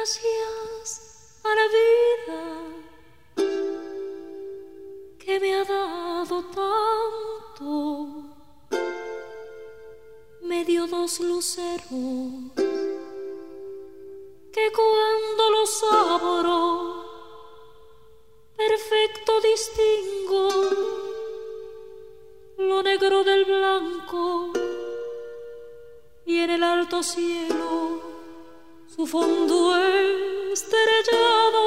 Gracias a la vida que me ha dado tanto, me dio dos luceros que cuando los abro perfecto distingo lo negro del blanco, y en el alto cielo su fondo estrellado,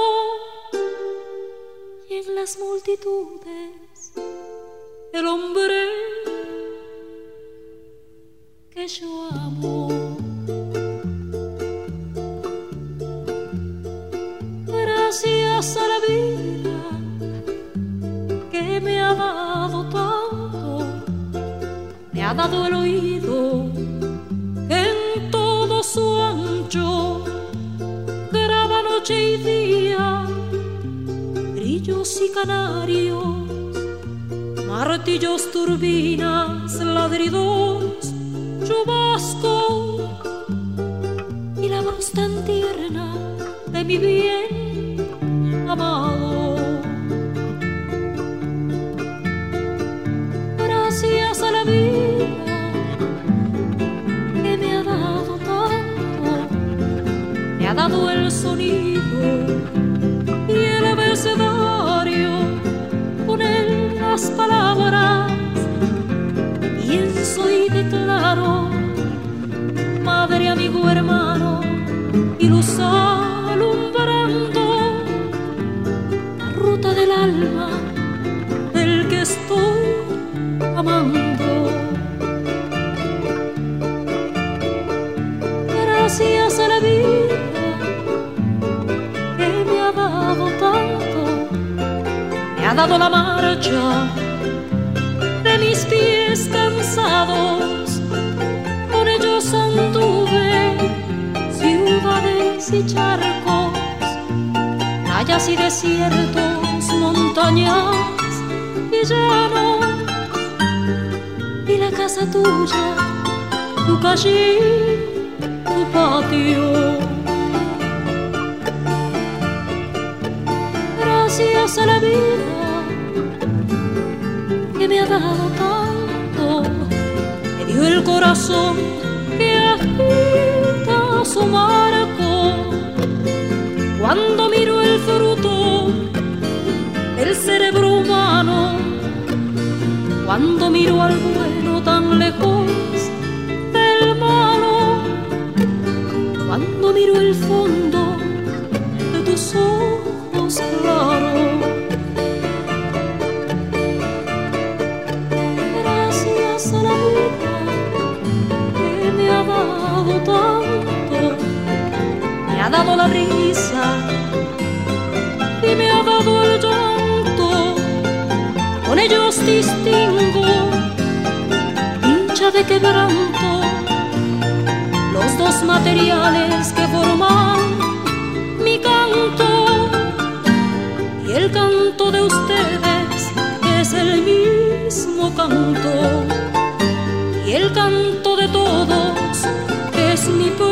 y en las multitudes el hombre que yo amo. Gracias a la vida que me ha dado tanto, me ha dado el oído que en todo su ancho graba noche y día, grillos y canarios, martillos, turbinas, ladridos, chubasco, y la voz tan tierna de mi bien amado. Gracias a la vida que me ha dado tanto, me ha dado el sonido y el abecedario, con él las palabras pienso y declaro, madre, amigo, hermano, y luz alumbrando la ruta del alma del que estoy amando. Gracias a la vida que me ha dado tanto, me ha dado la marcha de mis pies cansados, con ellos anduve ciudades y charcos, playas y desiertos, montañas y llanos, y la casa tuya, tu calle, tu patio. Gracias a la vida que me ha dado tanto, me dio el corazón que agita su marco, cuando miro el fruto del cerebro humano, cuando miro al bueno tan lejos del malo, cuando miro el fondo de tus ojos claros. Gracias a la vida que me ha dado tanto, me ha dado la risa y me ha dado el llanto, con ellos distingo dicha de quebranto, los dos materiales que forman mi canto, y el canto de ustedes es el mismo canto, y el canto de todos es mi propio